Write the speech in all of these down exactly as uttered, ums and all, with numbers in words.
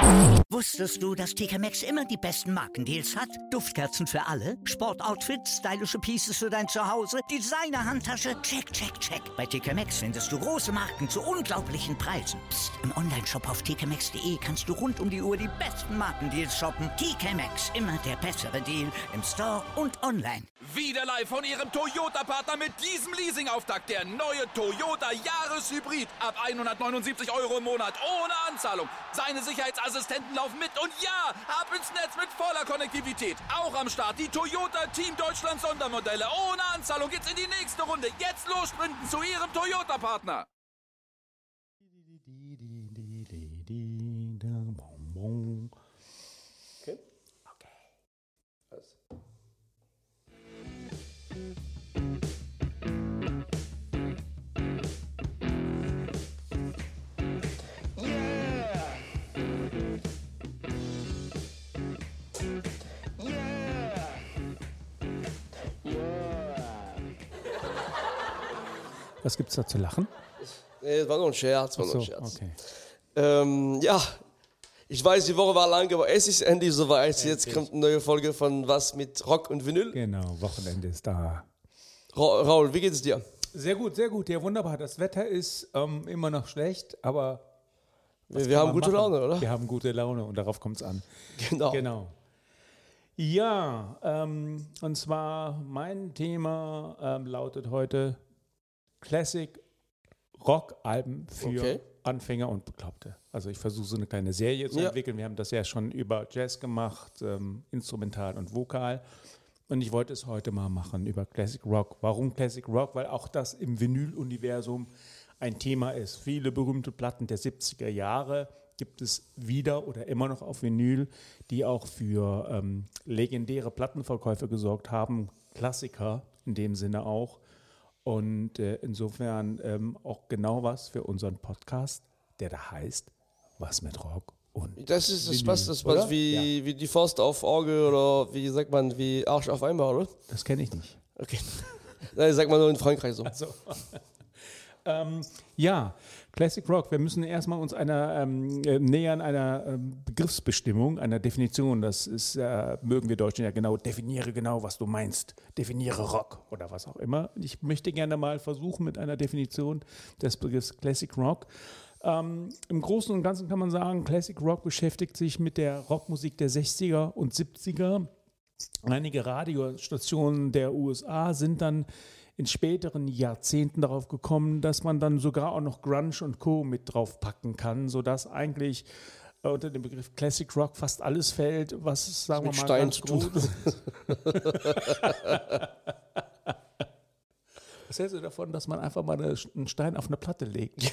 Wusstest du, dass T K Maxx immer die besten Markendeals hat? Duftkerzen für alle, Sportoutfits, stylische Pieces für dein Zuhause, Designer-Handtasche, check, check, check. Bei T K Maxx findest du große Marken zu unglaublichen Preisen. Psst. Im Onlineshop auf t k maxx punkt d e kannst du rund um die Uhr die besten Markendeals shoppen. T K Maxx, immer der bessere Deal im Store und online. Wieder live von Ihrem Toyota-Partner mit diesem Leasing-Auftakt. Der neue Toyota Jahreshybrid. Ab hundertneunundsiebzig Euro im Monat. Ohne Anzahlung. Seine Sicherheitsassistenten laufen mit. Und ja, ab ins Netz mit voller Konnektivität. Auch am Start die Toyota Team Deutschland Sondermodelle. Ohne Anzahlung geht's in die nächste Runde. Jetzt los sprinten zu Ihrem Toyota-Partner. Okay. Okay. Alles. Was gibt's da zu lachen? Nee, das war nur ein Scherz. War Ach nur so, ein Scherz. okay. Ähm, ja, ich weiß, die Woche war lang, aber es ist endlich soweit. Endlich. Jetzt kommt eine neue Folge von Was mit Rock und Vinyl. Genau, Wochenende ist da. Ra- Raul, wie geht es dir? Sehr gut, sehr gut. Ja, wunderbar. Das Wetter ist ähm, immer noch schlecht, aber was Wir, wir kann haben man gute machen? Laune, oder? Wir haben gute Laune und darauf kommt es an. Genau. Genau. Ja, ähm, und zwar mein Thema ähm, lautet heute Classic Rock-Alben für Okay. Anfänger und Bekloppte. Also ich versuche so eine kleine Serie zu Ja. entwickeln. Wir haben das ja schon über Jazz gemacht, ähm, Instrumental und Vokal. Und ich wollte es heute mal machen über Classic Rock. Warum Classic Rock? Weil auch das im Vinyl-Universum ein Thema ist. Viele berühmte Platten der siebziger Jahre gibt es wieder oder immer noch auf Vinyl, die auch für ähm, legendäre Plattenverkäufe gesorgt haben. Klassiker in dem Sinne auch. Und äh, insofern ähm, auch genau was für unseren Podcast, der da heißt Was mit Rock und Das ist das Vinyl, passt, das oder? passt wie, wie die Faust auf Auge oder wie sagt man, wie Arsch auf einmal, oder? Das kenne ich nicht. Okay. Nein, sagt man nur in Frankreich so. Also, ähm, ja, Classic Rock. Wir müssen erstmal uns einer ähm, äh, nähern einer ähm, Begriffsbestimmung, einer Definition. Das ist, äh, mögen wir Deutschen ja genau, definiere genau, was du meinst. Definiere Rock oder was auch immer. Ich möchte gerne mal versuchen mit einer Definition des Begriffs Classic Rock. Ähm, Im Großen und Ganzen kann man sagen, Classic Rock beschäftigt sich mit der Rockmusik der sechziger und siebziger. Einige Radiostationen der U S A sind dann in späteren Jahrzehnten darauf gekommen, dass man dann sogar auch noch Grunge und Co. mit drauf packen kann, sodass eigentlich äh, unter dem Begriff Classic Rock fast alles fällt, was, sagen wir Mit mal, Stein ganz zu tun. gut ist. Was hältst du davon, dass man einfach mal eine, einen Stein auf eine Platte legt?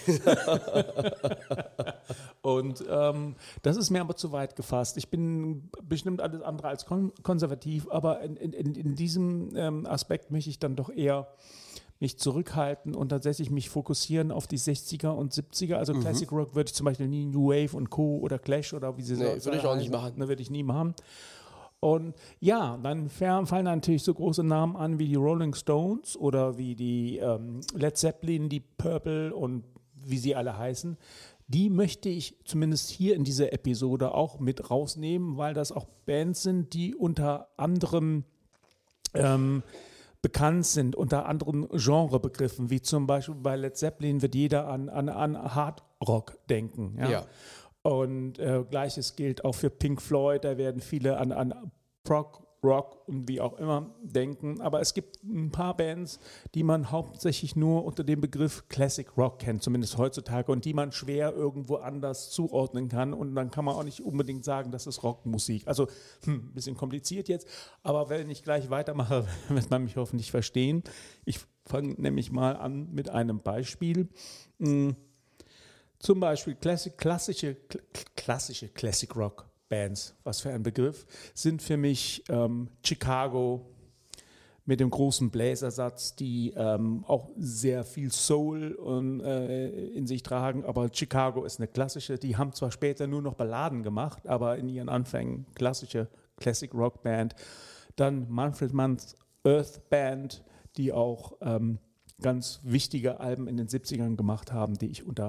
Und ähm, das ist mir aber zu weit gefasst. Ich bin bestimmt alles andere als kon- konservativ, aber in, in, in diesem ähm, Aspekt möchte ich dann doch eher mich zurückhalten und tatsächlich mich fokussieren auf die sechziger und siebziger. Also mhm. Classic Rock würde ich zum Beispiel nie New Wave und Co. oder Clash oder wie sie Nee, so würde ich auch nicht machen. Ne, würde ich nie machen. Und ja, dann fallen natürlich so große Namen an wie die Rolling Stones oder wie die ähm, Led Zeppelin, die Purple und wie sie alle heißen. Die möchte ich zumindest hier in dieser Episode auch mit rausnehmen, weil das auch Bands sind, die unter anderem ähm, bekannt sind, unter anderen Genrebegriffen, wie zum Beispiel bei Led Zeppelin wird jeder an, an, an Hard Rock denken. Ja. Ja. Und äh, Gleiches gilt auch für Pink Floyd, da werden viele an, an Prog, Rock und wie auch immer denken. Aber es gibt ein paar Bands, die man hauptsächlich nur unter dem Begriff Classic Rock kennt, zumindest heutzutage, und die man schwer irgendwo anders zuordnen kann. Und dann kann man auch nicht unbedingt sagen, das ist Rockmusik. Also hm, ein bisschen kompliziert jetzt, aber wenn ich gleich weitermache, wird man mich hoffentlich verstehen. Ich fange nämlich mal an mit einem Beispiel. Hm. Zum Beispiel Classic, klassische, klassische Classic Rock Bands, was für ein Begriff, sind für mich ähm, Chicago mit dem großen Bläsersatz, die ähm, auch sehr viel Soul und, äh, in sich tragen, aber Chicago ist eine klassische, die haben zwar später nur noch Balladen gemacht, aber in ihren Anfängen klassische Classic Rock Band. Dann Manfred Mann's Earth Band, die auch ähm, ganz wichtige Alben in den siebzigern gemacht haben, die ich unter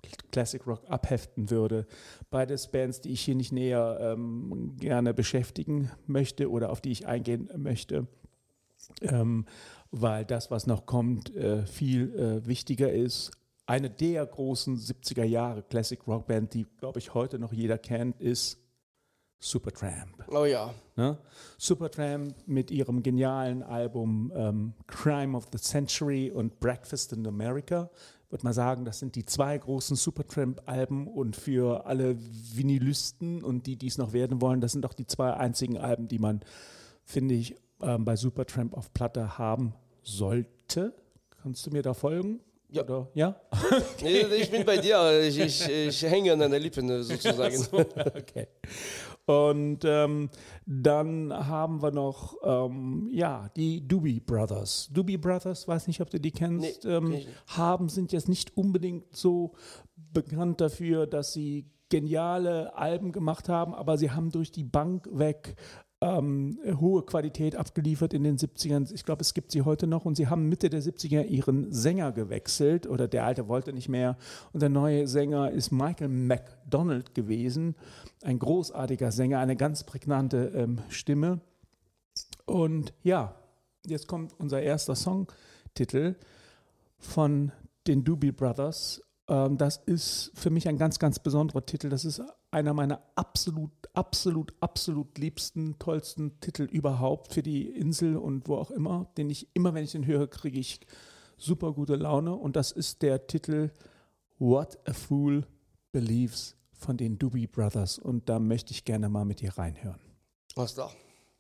Classic Rock abheften würde. Beides Bands, die ich hier nicht näher ähm, gerne beschäftigen möchte oder auf die ich eingehen möchte, ähm, weil das, was noch kommt, äh, viel äh, wichtiger ist. Eine der großen siebziger Jahre Classic Rock Band, die, glaube ich, heute noch jeder kennt, ist Supertramp. Oh ja. Ne? Supertramp mit ihrem genialen Album ähm, Crime of the Century und Breakfast in America. Ich würde mal sagen, das sind die zwei großen Supertramp-Alben und für alle Vinylisten und die, die es noch werden wollen, das sind auch die zwei einzigen Alben, die man, finde ich, ähm, bei Supertramp auf Platte haben sollte. Kannst du mir da folgen? Ja. Oder? Ja? Nee, ich bin bei dir, ich, ich, ich hänge an deinen Lippen sozusagen. So, okay. Und ähm, dann haben wir noch ähm, ja, die Doobie Brothers. Doobie Brothers, weiß nicht, ob du die kennst, Nee, ähm, kenn ich nicht. haben, sind jetzt nicht unbedingt so bekannt dafür, dass sie geniale Alben gemacht haben, aber sie haben durch die Bank weg ähm, hohe Qualität abgeliefert in den siebzigern. Ich glaube, es gibt sie heute noch und sie haben Mitte der siebziger ihren Sänger gewechselt oder der alte wollte nicht mehr und der neue Sänger ist Michael McDonald gewesen, ein großartiger Sänger, eine ganz prägnante ähm, Stimme und ja, jetzt kommt unser erster Songtitel von den Doobie Brothers. Ähm, das ist für mich ein ganz, ganz besonderer Titel. Das ist einer meiner absolut, absolut, absolut liebsten, tollsten Titel überhaupt für die Insel und wo auch immer, den ich immer, wenn ich den höre, kriege ich super gute Laune. Und das ist der Titel What a Fool Believes von den Doobie Brothers. Und da möchte ich gerne mal mit dir reinhören. Was da?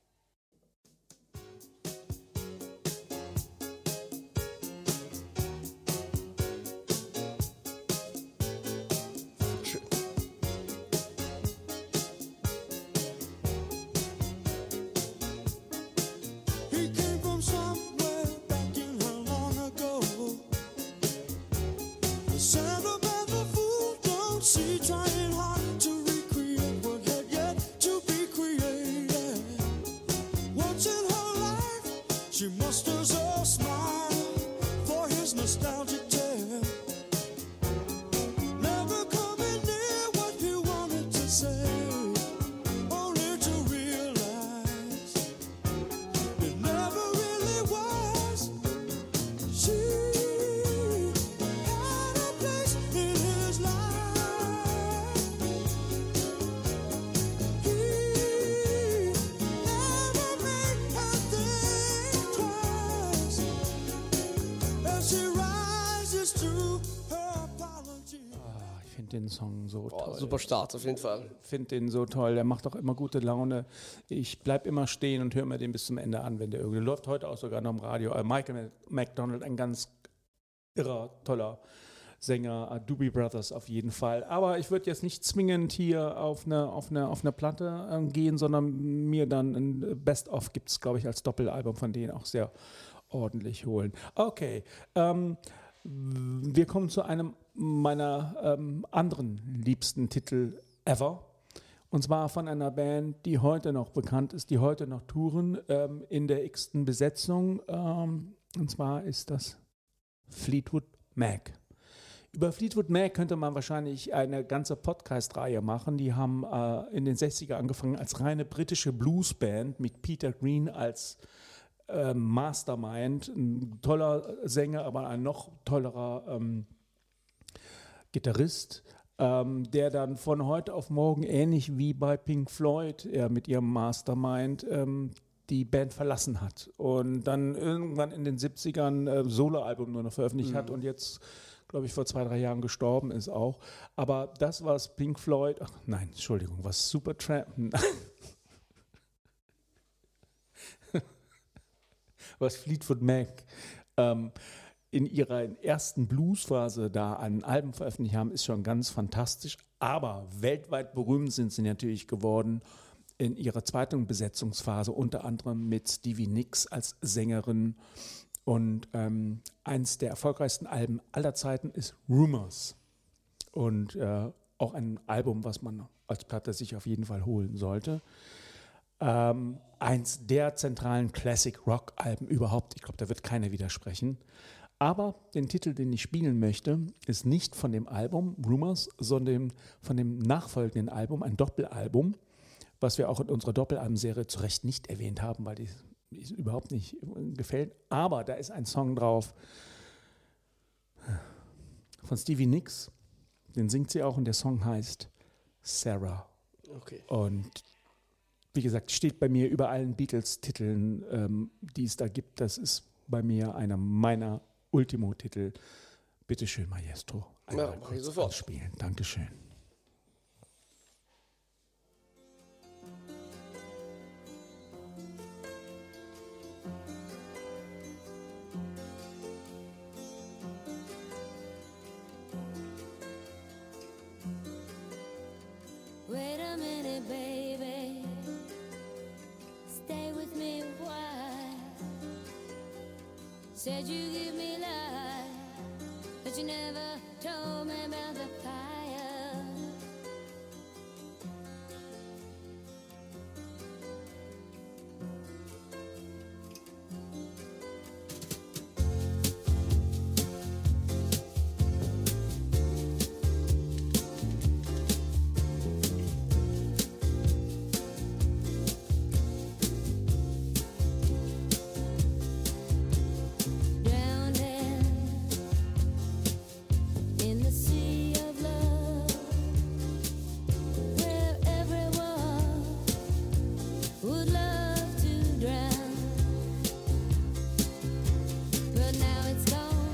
Den Song so Oh, toll. super Start, auf jeden Fall. Ich finde den so toll, der macht auch immer gute Laune. Ich bleibe immer stehen und höre mir den bis zum Ende an, wenn der irgendwie läuft. Heute auch sogar noch im Radio. Äh, Michael McDonald, ein ganz irrer, toller Sänger. Uh, Doobie Brothers auf jeden Fall. Aber ich würde jetzt nicht zwingend hier auf eine, auf eine, auf eine Platte äh, gehen, sondern mir dann ein Best-of gibt es, glaube ich, als Doppelalbum von denen auch sehr ordentlich holen. Okay, ähm, wir kommen zu einem meiner ähm, anderen liebsten Titel ever. Und zwar von einer Band, die heute noch bekannt ist, die heute noch touren, ähm, in der x-ten Besetzung. Ähm, und zwar ist das Fleetwood Mac. Über Fleetwood Mac könnte man wahrscheinlich eine ganze Podcast-Reihe machen. Die haben äh, in den sechziger angefangen als reine britische Bluesband mit Peter Green als äh, Mastermind. Ein toller Sänger, aber ein noch tollerer ähm, Gitarrist, ähm, der dann von heute auf morgen, ähnlich wie bei Pink Floyd äh, mit ihrem Mastermind, ähm, die Band verlassen hat und dann irgendwann in den siebzigern äh, Soloalbum nur noch veröffentlicht mhm. hat und jetzt, glaube ich, vor zwei, drei Jahren gestorben ist auch. Aber das, was Pink Floyd, ach nein, Entschuldigung, was Supertramp, was Fleetwood Mac ähm, in ihrer ersten Bluesphase da an Alben veröffentlicht haben, ist schon ganz fantastisch. Aber weltweit berühmt sind sie natürlich geworden in ihrer zweiten Besetzungsphase, unter anderem mit Stevie Nicks als Sängerin. Und ähm, eins der erfolgreichsten Alben aller Zeiten ist Rumors. Und äh, auch ein Album, was man als Platte sich auf jeden Fall holen sollte. Ähm, eins der zentralen Classic-Rock-Alben überhaupt. Ich glaube, da wird keiner widersprechen. Aber den Titel, den ich spielen möchte, ist nicht von dem Album Rumors, sondern von dem nachfolgenden Album, ein Doppelalbum, was wir auch in unserer Doppelalbum-Serie zu Recht nicht erwähnt haben, weil die, die überhaupt nicht gefällt. Aber da ist ein Song drauf von Stevie Nicks, den singt sie auch und der Song heißt Sarah. Okay. Und wie gesagt, steht bei mir über allen Beatles-Titeln, ähm, die es da gibt. Das ist bei mir einer meiner Ultimo-Titel. Bitte schön, Maestro. Einmal Ja, mach ich kurz sofort. spielen. Dankeschön. Wait a minute, baby. Stay with me a while. Said you give me life, but you never told me about the fire. Drowning in the sea of love, where everyone would love to drown, but now it's gone.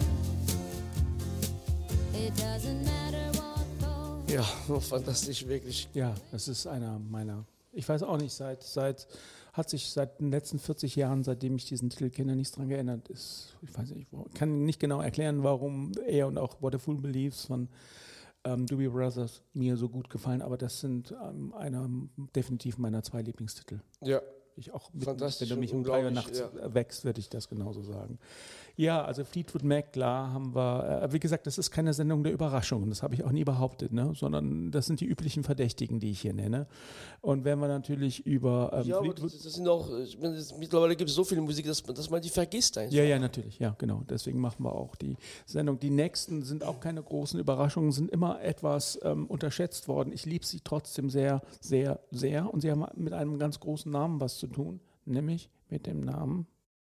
It doesn't matter what goes. Ja, fantastisch, wirklich. Ja, das ist einer meiner, ich weiß auch nicht, seit, seit, hat sich seit den letzten vierzig Jahren, seitdem ich diesen Titel kenne, nichts dran geändert. Ist, ich weiß nicht, wo- kann nicht genau erklären, warum er und auch What a Fool Believes von ähm, Doobie Brothers mir so gut gefallen, aber das sind ähm, einer definitiv meiner zwei Lieblingstitel. Ja, Ich auch mit, Fantastisch wenn du mich und um drei Uhr unglaublich, nachts ja. wächst, würde ich das genauso sagen. Ja, also Fleetwood Mac, klar, haben wir, äh, wie gesagt, das ist keine Sendung der Überraschungen, das habe ich auch nie behauptet, ne? Sondern das sind die üblichen Verdächtigen, die ich hier nenne. Und wenn wir natürlich über ähm, ja aber Fleetwood... das, das sind auch, ich meine, das, mittlerweile gibt es so viel Musik, dass, man- dass man die vergisst einfach. Ja, ja, natürlich, ja, genau. Deswegen machen wir auch die Sendung. Die nächsten sind auch keine großen Überraschungen, sind immer etwas ähm, unterschätzt worden. Ich liebe sie trotzdem sehr, sehr, sehr. Und sie haben mit einem ganz großen Namen was zu tun, nämlich mit dem Namen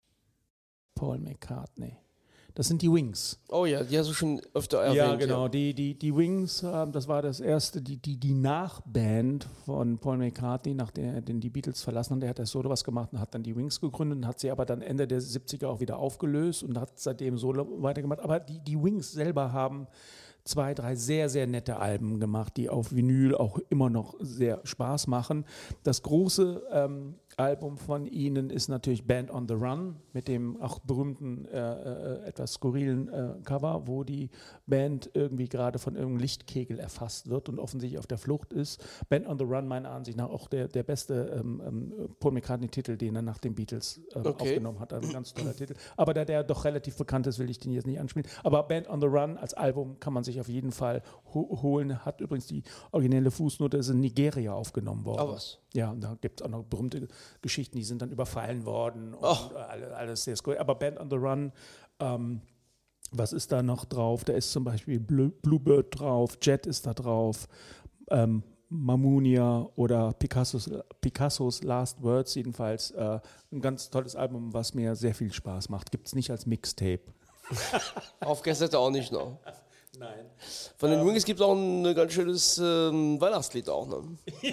Paul McCartney. Das sind die Wings. Oh ja, die hast du schon öfter erwähnt. Ja, genau. Die, die, die Wings, äh, das war das erste, die, die, die Nachband von Paul McCartney, nachdem er den die Beatles verlassen hat. Der hat das Solo was gemacht und hat dann die Wings gegründet und hat sie aber dann Ende der siebziger auch wieder aufgelöst und hat seitdem Solo weitergemacht. Aber die, die Wings selber haben zwei, drei sehr, sehr nette Alben gemacht, die auf Vinyl auch immer noch sehr Spaß machen. Das große ähm, Album von ihnen ist natürlich Band on the Run mit dem auch berühmten, äh, äh, etwas skurrilen äh, Cover, wo die Band irgendwie gerade von irgendeinem Lichtkegel erfasst wird und offensichtlich auf der Flucht ist. Band on the Run meiner Ansicht nach auch der, der beste ähm, ähm, Paul McCartney-Titel, den er nach den Beatles ähm, Okay. aufgenommen hat. Also ein ganz toller Titel. Aber da der doch relativ bekannt ist, will ich den jetzt nicht anspielen. Aber Band on the Run als Album kann man sich auf jeden Fall ho- holen. Hat übrigens die originelle Fußnote, ist in Nigeria aufgenommen worden. Ah, was? Ja, und da gibt es auch noch berühmte Geschichten, die sind dann überfallen worden und Ach. alle- alles sehr skurril. Aber Band on the Run, ähm, was ist da noch drauf? Da ist zum Beispiel Blue, Bluebird drauf, Jet ist da drauf, ähm, Mamunia oder Picassos, Picassos Last Words, jedenfalls äh, ein ganz tolles Album, was mir sehr viel Spaß macht. Gibt es nicht als Mixtape. Auf Kassette auch nicht noch. Nein. Von den Wings gibt es auch ein äh, ganz schönes ähm, Weihnachtslied auch. Ne?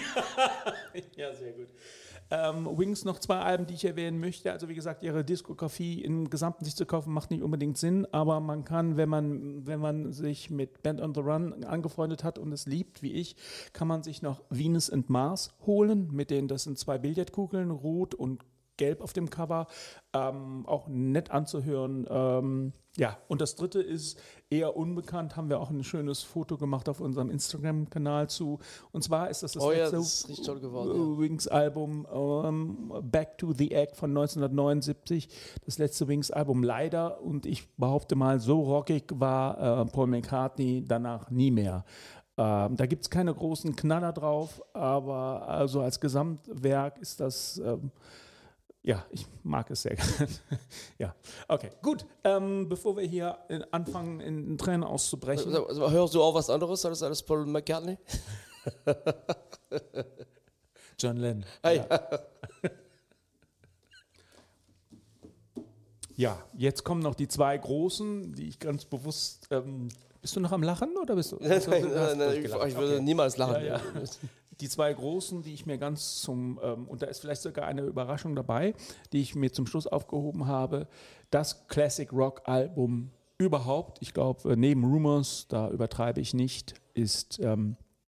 Ja, sehr gut. Ähm, Wings noch zwei Alben, die ich erwähnen möchte. Also wie gesagt, ihre Diskografie im Gesamten sich zu kaufen, macht nicht unbedingt Sinn, aber man kann, wenn man, wenn man sich mit Band on the Run angefreundet hat und es liebt, wie ich, kann man sich noch Venus and Mars holen, mit denen, das sind zwei Billardkugeln, rot und gelb auf dem Cover, ähm, auch nett anzuhören. Ähm, ja, und das dritte ist eher unbekannt, haben wir auch ein schönes Foto gemacht auf unserem Instagram-Kanal zu. Und zwar ist das das Oh ja, letzte das ist richtig toll geworden, Wings-Album, ähm, Back to the Egg von neunzehnhundertneunundsiebzig. Das letzte Wings-Album leider, und ich behaupte mal, so rockig war äh, Paul McCartney danach nie mehr. Ähm, da gibt es keine großen Knaller drauf, aber also als Gesamtwerk ist das... Ähm, Ja, ich mag es sehr gerne. Ja, okay, gut. Ähm, bevor wir hier äh, anfangen, in Tränen auszubrechen. Also, also, hörst du auch was anderes als alles Paul McCartney? John Lennon. Hey. Ja. Ja, jetzt kommen noch die zwei großen, die ich ganz bewusst. Ähm, bist du noch am Lachen oder bist du? Nein, hast du- nein, hast nein, nein, ich, durchgelacht? ich würde Okay. niemals lachen. Ja, ja. Die zwei großen, die ich mir ganz zum, ähm, und da ist vielleicht sogar eine Überraschung dabei, die ich mir zum Schluss aufgehoben habe, das Classic Rock Album überhaupt, ich glaube, neben Rumors, da übertreibe ich nicht, ist ähm,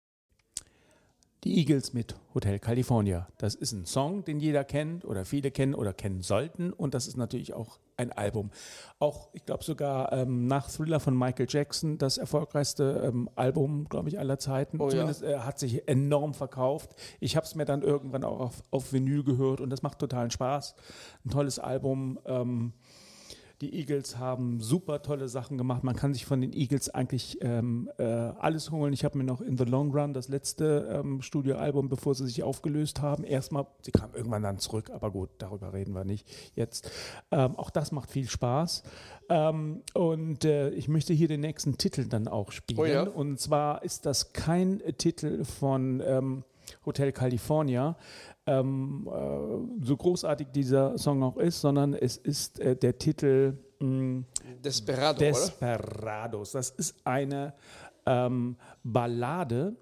die Eagles mit Hotel California. Das ist ein Song, den jeder kennt oder viele kennen oder kennen sollten, und das ist natürlich auch ein Album. Auch, ich glaube sogar ähm, nach Thriller von Michael Jackson, das erfolgreichste ähm, Album, glaube ich, aller Zeiten. Oh, ja. Zumindest äh, hat sich enorm verkauft. Ich habe es mir dann irgendwann auch auf, auf Vinyl gehört und das macht totalen Spaß. Ein tolles Album. Ähm, Die Eagles haben super tolle Sachen gemacht. Man kann sich von den Eagles eigentlich ähm, äh, alles holen. Ich habe mir noch In the Long Run, das letzte ähm, Studioalbum, bevor sie sich aufgelöst haben, erstmal, sie kamen irgendwann dann zurück, aber gut, darüber reden wir nicht jetzt. Ähm, auch das macht viel Spaß. Ähm, und äh, ich möchte hier den nächsten Titel dann auch spielen. Oh ja. Und zwar ist das kein Titel von ähm, Hotel California, ähm, äh, so großartig dieser Song auch ist, sondern es ist äh, der Titel mh, Desperado, oder? Desperados. Das ist eine ähm, Ballade.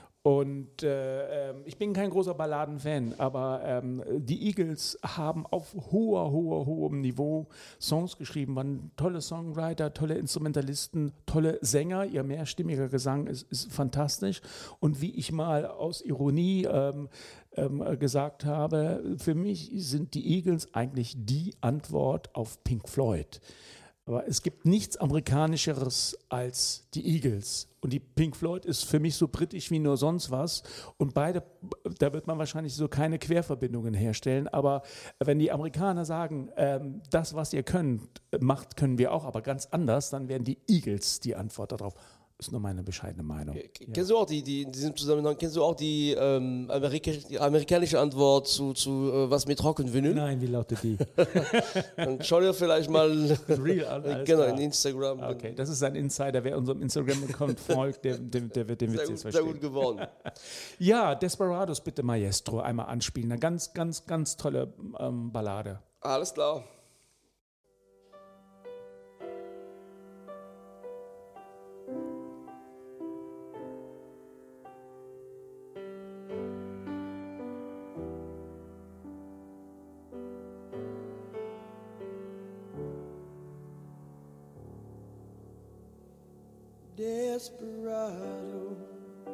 Und äh, ähm, ich bin kein großer Balladenfan, aber ähm, die Eagles haben auf hoher, hoher, hohem Niveau Songs geschrieben, waren tolle Songwriter, tolle Instrumentalisten, tolle Sänger. Ihr mehrstimmiger Gesang ist, ist fantastisch. Und wie ich mal aus Ironie ähm, ähm, gesagt habe, für mich sind die Eagles eigentlich die Antwort auf Pink Floyd. Aber es gibt nichts Amerikanischeres als die Eagles. Und die Pink Floyd ist für mich so britisch wie nur sonst was. Und beide, da wird man wahrscheinlich so keine Querverbindungen herstellen. Aber wenn die Amerikaner sagen, ähm, das, was ihr könnt, macht, können wir auch, aber ganz anders, dann wären die Eagles die Antwort darauf. Ist nur meine bescheidene Meinung. K- Kennst du auch die, die in diesem Zusammenhang, kennst du auch die, ähm, Amerika die amerikanische Antwort zu, zu äh, was mit Rock und Vinyl? Nein, wie lautet die? Dann schau dir vielleicht mal Real an, alles genau, klar. in Instagram. Okay, das ist ein Insider. Wer unserem Instagram-Account folgt, der, der, der wird den Witz Sehr jetzt gut, sehr verstehen. gut geworden. Ja, Desperados bitte Maestro einmal anspielen. Eine ganz, ganz, ganz tolle ähm, Ballade. Alles klar. Desperado,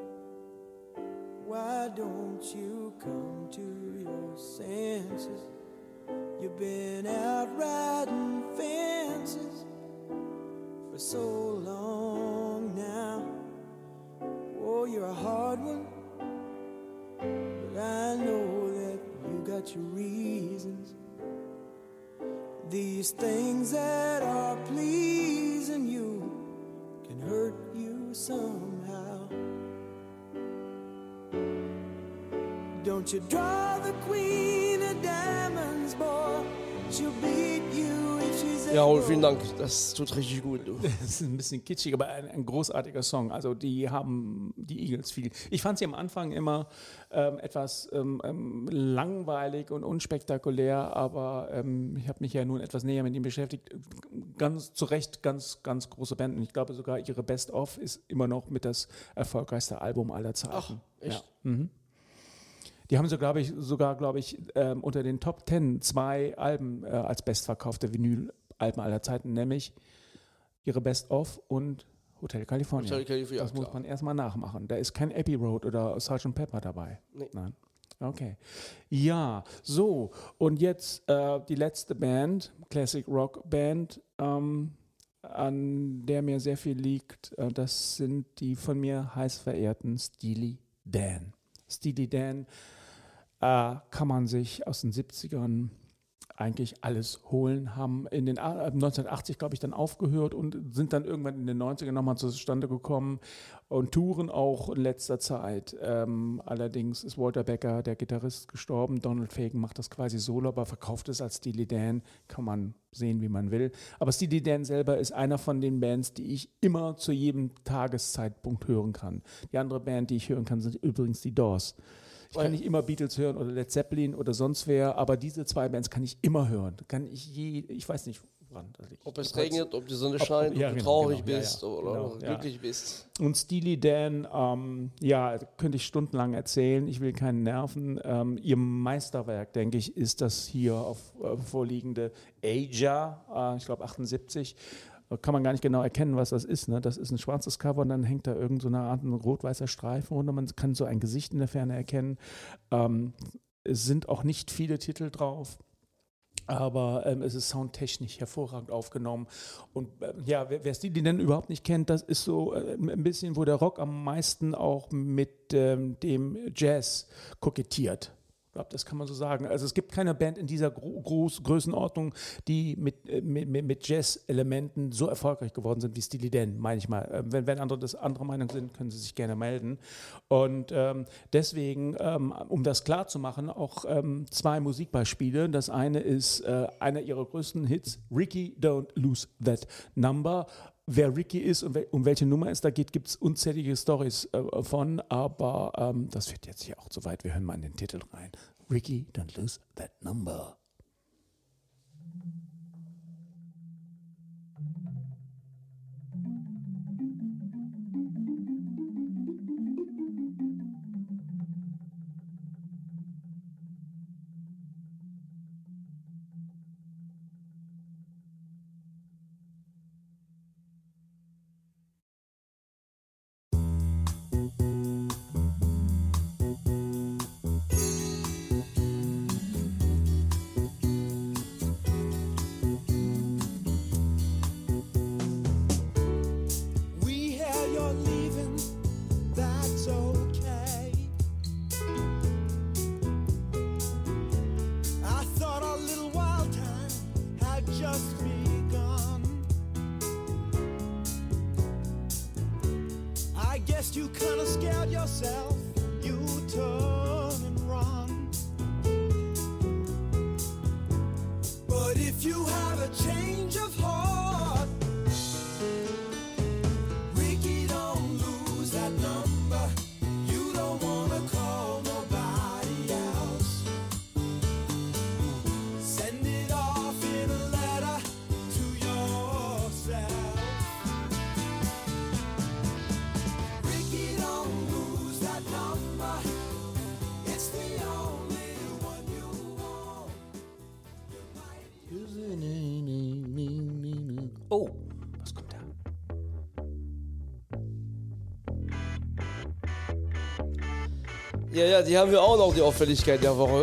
why don't you come to your senses? You've been out riding fences for so long now. Oh, you're a hard one, but I know that you got your reasons. These things that are pleasing you can hurt you somehow. Don't you draw the queen of diamonds, boy. She'll beat you if she's Ja, Raoul, able. vielen Dank. Das tut richtig gut. Du. Das ist ein bisschen kitschig, aber ein, ein großartiger Song. Also die haben die Eagles viel. Ich fand sie am Anfang immer ähm, etwas ähm, ähm, langweilig und unspektakulär, aber ähm, ich habe mich ja nun etwas näher mit ihnen beschäftigt. Ganz zu Recht, ganz, ganz große Band. Und ich glaube sogar ihre Best of ist immer noch mit das erfolgreichste Album aller Zeiten. Ach, echt? Ja. Mhm. Die haben so, glaube ich, sogar, glaube ich, ähm, unter den Top Ten zwei Alben äh, als bestverkaufte Vinyl-Alben aller Zeiten, nämlich ihre Best of und Hotel California. Hotel California, das muss klar. man erstmal nachmachen. Da ist kein Abbey Road oder Sergeant Pepper dabei. Nee. Nein. Okay. Ja, so. Und jetzt äh, die letzte Band, Classic Rock Band, ähm, an der mir sehr viel liegt. Äh, das sind die von mir heiß verehrten Steely Dan. Steely Dan äh, kann man sich aus den siebzigern eigentlich alles holen, haben in den neunzehnhundertachtzig, glaube ich, dann aufgehört und sind dann irgendwann in den neunzigern nochmal zustande gekommen und touren auch in letzter Zeit. Ähm, allerdings ist Walter Becker, der Gitarrist, gestorben. Donald Fagen macht das quasi solo, aber verkauft es als Steely Dan. Kann man sehen, wie man will. Aber Steely Dan selber ist einer von den Bands, die ich immer zu jedem Tageszeitpunkt hören kann. Die andere Band, die ich hören kann, sind übrigens die Doors. Ich kann nicht immer Beatles hören oder Led Zeppelin oder sonst wer, aber diese zwei Bands kann ich immer hören. Kann ich je, ich weiß nicht, woran das liegt. Ob es regnet, ob die Sonne scheint, ob, ja, ob du genau, traurig genau, bist ja, ja, oder genau, glücklich ja. bist. Und Steely Dan, ähm, ja, könnte ich stundenlang erzählen. Ich will keinen nerven. Ähm, ihr Meisterwerk, denke ich, ist das hier auf äh, vorliegende Aja, äh, ich glaube achtundsiebzig. Kann man gar nicht genau erkennen, was das ist. Ne? Das ist ein schwarzes Cover und dann hängt da irgend so eine Art ein rot-weißer Streifen und man kann so ein Gesicht in der Ferne erkennen. Ähm, es sind auch nicht viele Titel drauf. Aber ähm, es ist soundtechnisch hervorragend aufgenommen. Und äh, ja, wer, wer Steely denn überhaupt nicht kennt, das ist so äh, ein bisschen, wo der Rock am meisten auch mit ähm, dem Jazz kokettiert. Ich glaube, das kann man so sagen. Also es gibt keine Band in dieser Gro- Groß- Größenordnung, die mit, äh, mit, mit Jazz-Elementen so erfolgreich geworden sind wie Steely Dan, meine ich mal. Äh, wenn, wenn andere das anderer Meinung sind, können sie sich gerne melden. Und ähm, deswegen, ähm, um das klar zu machen, auch ähm, zwei Musikbeispiele. Das eine ist äh, einer ihrer größten Hits, Ricky, Don't Lose That Number. Wer Ricky ist und wel- um welche Nummer es da geht, gibt es unzählige Storys äh, von, aber ähm, das führt jetzt hier auch zu weit. Wir hören mal in den Titel rein. Ricky, don't lose that number. We hear you're leaving, that's okay. I thought our little wild time had just begun. I guess you kinda scared yourself, you turn and run. But if you have a change of heart, Ricky, don't lose that number. You don't wanna call nobody else. Send it off in a letter to yourself. Ricky, don't lose that number. It's the only one you want. Oh, was kommt da? Ja, ja, die haben wir auch noch, die Auffälligkeit der Woche.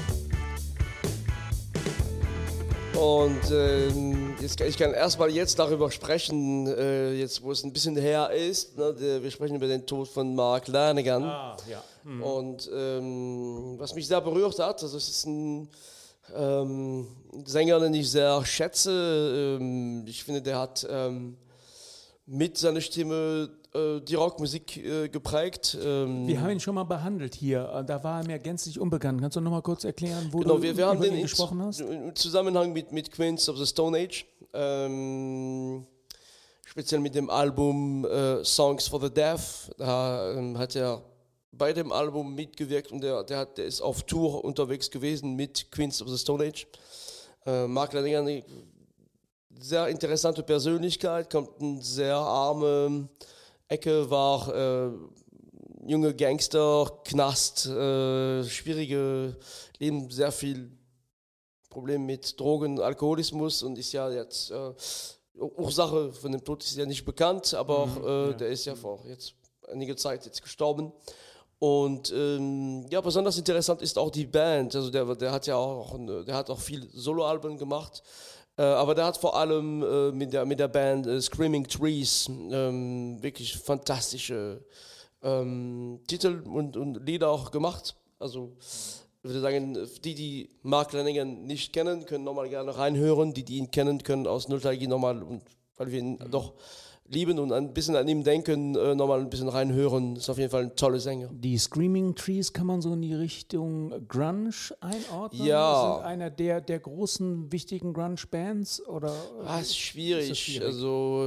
Und ähm, jetzt, kann- ich kann erstmal jetzt darüber sprechen, äh, jetzt wo es ein bisschen her ist. Ne, der, wir sprechen über den Tod von Mark Lanegan. Ah, ja. Und ähm, was mich sehr berührt hat, also es ist ein ähm, Sänger, den ich sehr schätze. Ähm, ich finde, der hat ähm, mit seiner Stimme äh, die Rockmusik äh, geprägt. Ähm, Wir haben ihn schon mal behandelt hier. Äh, Da war er mir gänzlich unbekannt. Kannst du noch mal kurz erklären, wo Genau, du wir, wir haben über den ihn in, gesprochen hast? im Zusammenhang mit, mit Queens of the Stone Age, ähm, speziell mit dem Album äh, Songs for the Deaf. Da ähm, hat er bei dem Album mitgewirkt und der, der, hat, der ist auf Tour unterwegs gewesen mit Queens of the Stone Age. Äh, Mark Lanegan, eine sehr interessante Persönlichkeit, kommt eine sehr arme Ecke, war äh, junge Gangster, Knast, äh, schwierige Leben, sehr viel Problem mit Drogen, Alkoholismus und ist ja jetzt äh, Ursache von dem Tod ist ja nicht bekannt, aber auch, äh, ja. der ist ja vor jetzt einige Zeit jetzt gestorben. Und ähm, ja, besonders interessant ist auch die Band. Also der, der hat ja auch, der hat auch viel Soloalben gemacht, äh, aber der hat vor allem äh, mit der mit der Band äh, Screaming Trees ähm, wirklich fantastische ähm, Titel und, und Lieder auch gemacht. Also ich würde sagen, die, die Mark Lanegan nicht kennen, können nochmal gerne reinhören. Die, die ihn kennen, können aus Nostalgie nochmal, weil wir ihn mhm. doch lieben und ein bisschen an ihm denken, äh, nochmal ein bisschen reinhören. Ist auf jeden Fall ein toller Sänger. Die Screaming Trees kann man so in die Richtung Grunge einordnen? Ja. Das sind einer der, der großen, wichtigen Grunge-Bands? Oder ah, ist schwierig. Ist das schwierig? Also,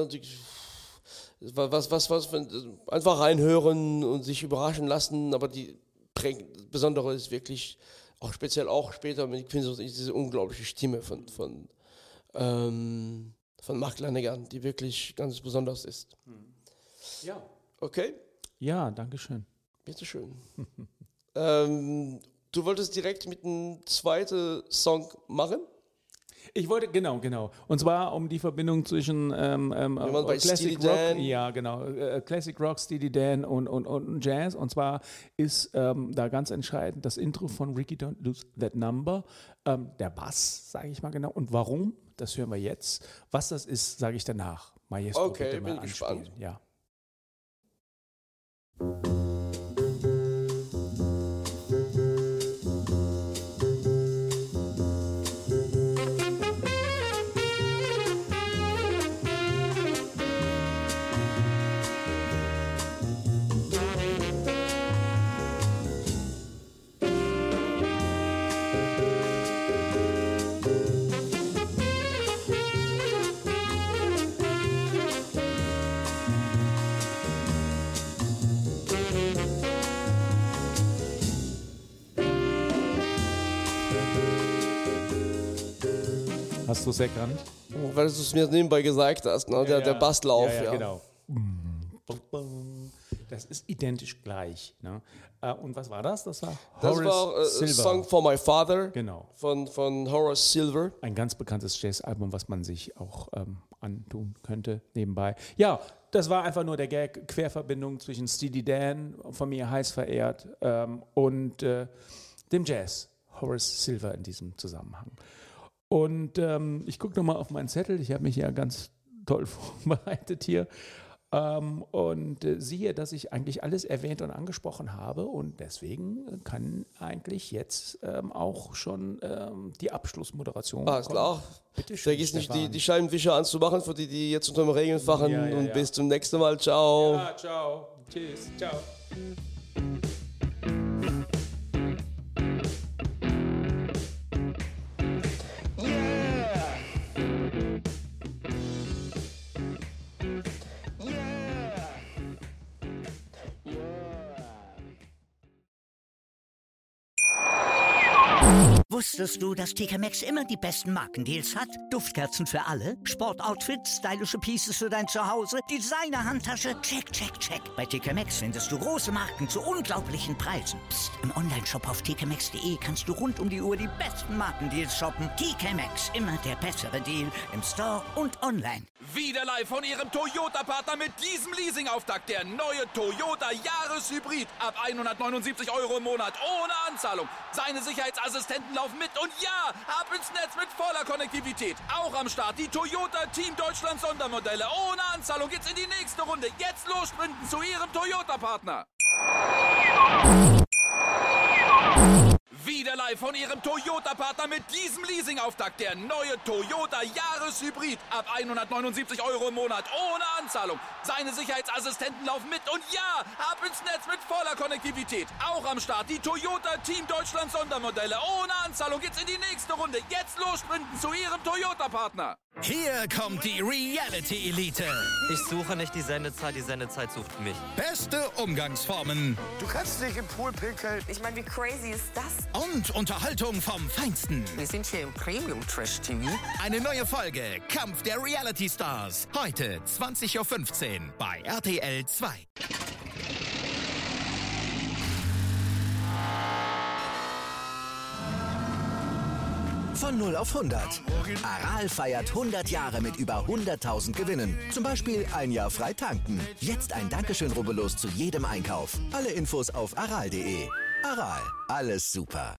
was, was, was, einfach reinhören und sich überraschen lassen, aber die Besondere ist wirklich, auch speziell auch später mit Queens, diese unglaubliche Stimme von, von ähm, von Mark Lanegan, die wirklich ganz besonders ist. Ja. Okay? Ja, danke schön. Bitteschön. ähm, du wolltest direkt mit einem zweiten Song machen? Ich wollte, genau, genau. Und zwar um die Verbindung zwischen ähm, ähm, bei Classic Steely Rock, Dan. ja genau, äh, Classic Rock, Steely Dan und, und, und Jazz. Und zwar ist ähm, da ganz entscheidend das Intro von Ricky Don't Lose That Number, ähm, der Bass, sage ich mal genau. Und warum? Das hören wir jetzt. Was das ist, sage ich danach. Maestro, okay, bitte mal bin anspielen. gespannt. Ja. Hast du es erkannt? Weil du es mir nebenbei gesagt hast, ne? Ja, der, ja. der Basslauf. Ja, ja, Ja, genau. Das ist identisch gleich. Ne? Und was war das? Das war Das Horace war äh, Silver. Song for My Father Genau. von, von Horace Silver. Ein ganz bekanntes Jazzalbum, was man sich auch ähm, antun könnte nebenbei. Ja, das war einfach nur der Gag, Querverbindung zwischen Steely Dan, von mir heiß verehrt, ähm, und äh, dem Jazz, Horace Silver in diesem Zusammenhang. Und ähm, ich gucke nochmal auf meinen Zettel, ich habe mich ja ganz toll vorbereitet hier. Ähm, und äh, siehe, dass ich eigentlich alles erwähnt und angesprochen habe und deswegen kann eigentlich jetzt ähm, auch schon ähm, die Abschlussmoderation Ah, ist kommen. klar. Bitte schön, Vergiss nicht, die, Stefan. die Scheibenwischer anzumachen, für die, die jetzt unter dem Regen fahren. Ja, ja, und ja. bis zum nächsten Mal. Ciao. Ja, ciao. Tschüss. Ciao. Wusstest du, dass T K Maxx immer die besten Markendeals hat? Duftkerzen für alle, Sportoutfits, stylische Pieces für dein Zuhause, Designer-Handtasche, check, check, check. Bei T K Maxx findest du große Marken zu unglaublichen Preisen. Psst. im Onlineshop auf t k maxx punkt d e kannst du rund um die Uhr die besten Markendeals shoppen. T K Maxx, immer der bessere Deal im Store und online. Wieder live von Ihrem Toyota-Partner mit diesem Leasing-Auftakt. Der neue Toyota Jahreshybrid. Ab hundertneunundsiebzig Euro im Monat ohne Anzahlung. Seine Sicherheitsassistenten laufen mit und ja, ab ins Netz mit voller Konnektivität. Auch am Start die Toyota Team Deutschland Sondermodelle. Ohne Anzahlung geht's in die nächste Runde. Jetzt los sprinten zu Ihrem Toyota-Partner. Wieder live von Ihrem Toyota-Partner mit diesem Leasing-Auftakt. Der neue Toyota Jahreshybrid. Ab hundertneunundsiebzig Euro im Monat ohne Anzahlung. Seine Sicherheitsassistenten laufen mit und ja, ab ins Netz mit voller Konnektivität. Auch am Start die Toyota Team Deutschland Sondermodelle. Ohne Anzahlung geht's in die nächste Runde. Jetzt los sprinten zu Ihrem Toyota-Partner. Hier kommt die Reality-Elite. Ich suche nicht die Sendezeit, die Sendezeit sucht mich. Beste Umgangsformen Du kannst nicht im Pool pinkeln. Ich meine, wie crazy ist das? und Unterhaltung vom Feinsten. Wir sind hier im Premium-Trash-T V. Eine neue Folge Kampf der Reality Stars. Heute zwanzig Uhr fünfzehn bei R T L zwei. Von null auf hundert. Aral feiert hundert Jahre mit über hunderttausend Gewinnen. Zum Beispiel ein Jahr frei tanken. Jetzt ein Dankeschön, rubbellos zu jedem Einkauf. Alle Infos auf aral punkt de. Aral, alles super.